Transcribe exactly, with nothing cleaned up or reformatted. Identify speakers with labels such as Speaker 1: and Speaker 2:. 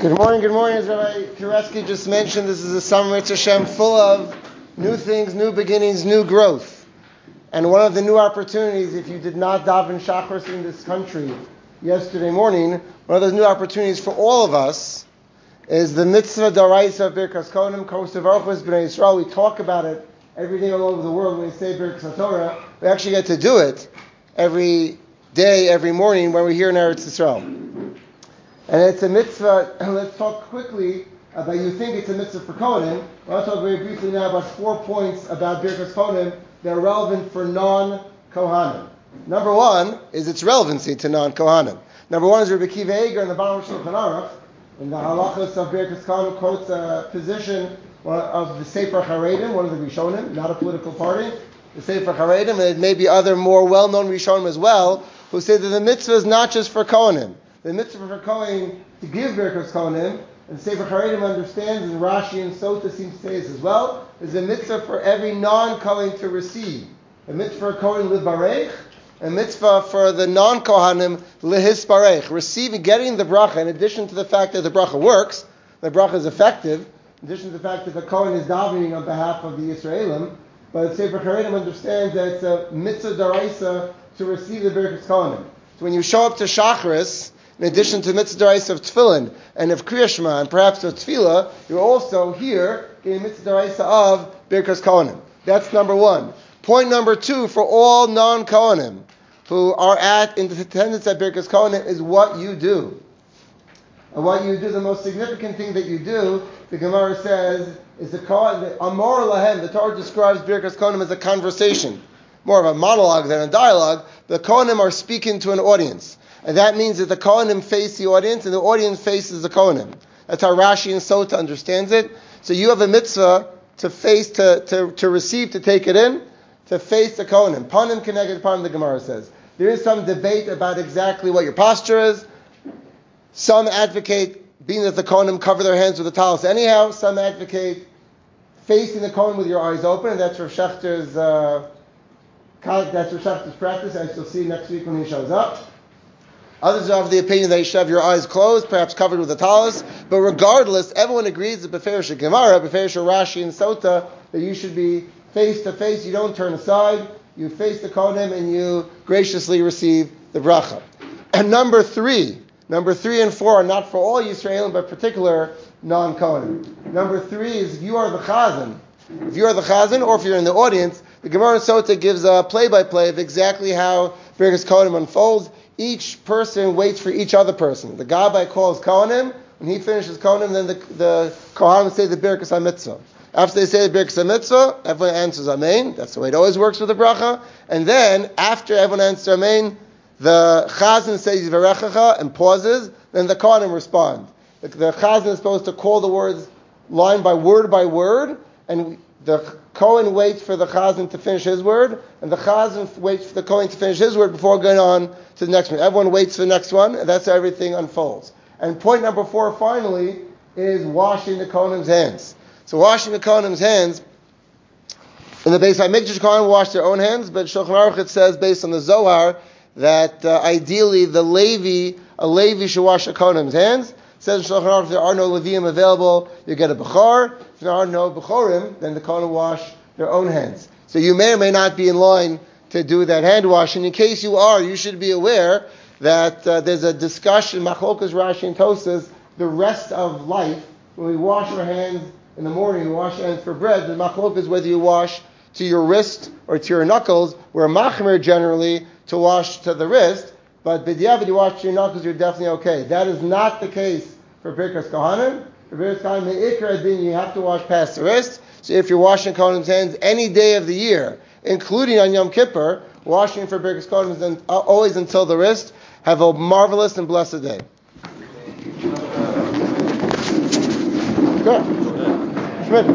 Speaker 1: Good morning, good morning. As Rabbi Kureski just mentioned, this is a summer Mitzvah Hashem full of new things, new beginnings, new growth. And one of the new opportunities, if you did not daven Shachris in this country yesterday morning, one of those new opportunities for all of us is the Mitzvah D'Oraisa of Birkas Kohanim, Kosev Orchos B'nai Yisrael. We talk about it every day all over the world when we say Birkas HaTorah. We actually get to do it every day, every morning when we're here in Eretz Yisrael. And it's a mitzvah. Let's talk quickly about, you think it's a mitzvah for Kohanim. I'll talk very briefly now about four points about Birkas Kohanim that are relevant for non-Kohanim. Number one is its relevancy to non-Kohanim. Number one is Rabbi Akiva Eiger in the bottom of Shulchan Aruch, in the halachos of Birkas Kohanim, quotes a position of the Sefer Haredim, one of the Rishonim, not a political party, the Sefer Haredim, and it may be other more well-known Rishonim as well, who say that the mitzvah is not just for Kohanim. The mitzvah for Kohen to give Birkas Kohanim, and Sefer Haredim understands, and Rashi and Sota seem to say this as well, is a mitzvah for every non-Kohen to receive. A mitzvah for Kohen libarech, a mitzvah for the non-Kohanim lehisbarech, receiving, getting the bracha, in addition to the fact that the bracha works, the bracha is effective, in addition to the fact that the Kohen is davening on behalf of the Yisraelim, but Sefer Haredim understands that it's a mitzvah d'oraisa to receive the Birkas Kohanim. So when you show up to Shachris, in addition to mitzvah d'oraisa of tefillin and of Kriya Shema and perhaps of tefillah, you're also here getting mitzvah d'oraisa of Birkas Kohanim. That's number one. Point number two for all non-Kohanim who are at in attendance at Birkas Kohanim is what you do. And what you do, the most significant thing that you do, the Gemara says, is the Amor Lahem. The Torah describes Birkas Kohanim as a conversation, more of a monologue than a dialogue. The Kohanim are speaking to an audience. And that means that the Kohanim face the audience, and the audience faces the Kohanim. That's how Rashi and Sota understands it. So you have a mitzvah to face, to, to, to receive, to take it in, to face the Kohanim. Panim connected panim, the Gemara says. There is some debate about exactly what your posture is. Some advocate being that the Kohanim cover their hands with the talis anyhow. Some advocate facing the Kohanim with your eyes open, and that's Rav Shechter's, uh, that's Rav Shechter's practice, as you'll see next week when he shows up. Others are of the opinion that you should have your eyes closed, perhaps covered with a talis. But regardless, everyone agrees that Beferish Gemara, Beferish Rashi and Sota, that you should be face to face. You don't turn aside. You face the Kohanim and you graciously receive the bracha. And number three, number three and four are not for all Yisraelim, but particular non-Kohanim. Number three is if you are the Chazan, if you are the Chazan, or if you're in the audience, the Gemara and Sota gives a play-by-play of exactly how Birkas Kohanim unfolds. Each person waits for each other person. The Gabbai calls Kohanim. When he finishes Kohanim, then the, the Kohanim say the Birkas HaMitzvah. After they say the Birkas HaMitzvah, everyone answers Amen. That's the way it always works with the bracha. And then, after everyone answers Amen, the Chazan says Yivarechacha and pauses. Then the Kohanim respond. The, the Chazan is supposed to call the words line by word by word, and the Kohen waits for the Chazan to finish his word, and the Chazan waits for the Kohen to finish his word before going on to the next one. Everyone waits for the next one, and that's how everything unfolds. And point number four, finally, is washing the Kohenim's hands. So washing the Kohenim's hands, in the Beis HaMikdash, Kohen wash their own hands, but Shulchan Aruch it says, based on the Zohar, that uh, ideally the Levi, a Levi should wash the Kohenim's hands. It says in Shulchan Aruch, if there are no Leviim available, you get a Bechor. If there are no Bechorim, then the Kohen wash their own hands. So you may or may not be in line to do that hand washing. In case you are, you should be aware that uh, there's a discussion, Machlokas, Rashi, and Tosas, the rest of life, when we wash our hands in the morning, we wash our hands for bread, the Machlokas, whether you wash to your wrist or to your knuckles, we're machmer generally to wash to the wrist, but b'diavad you wash to your knuckles, you're definitely okay. That is not the case for Birkas Kohanim. For Birkas Kohanim, the Ikra din, you have to wash past the wrist. So if you're washing Kohanim's hands any day of the year, including on Yom Kippur, washing for Birkas Kohanim is always until the wrist. Have a marvelous and blessed day. Good.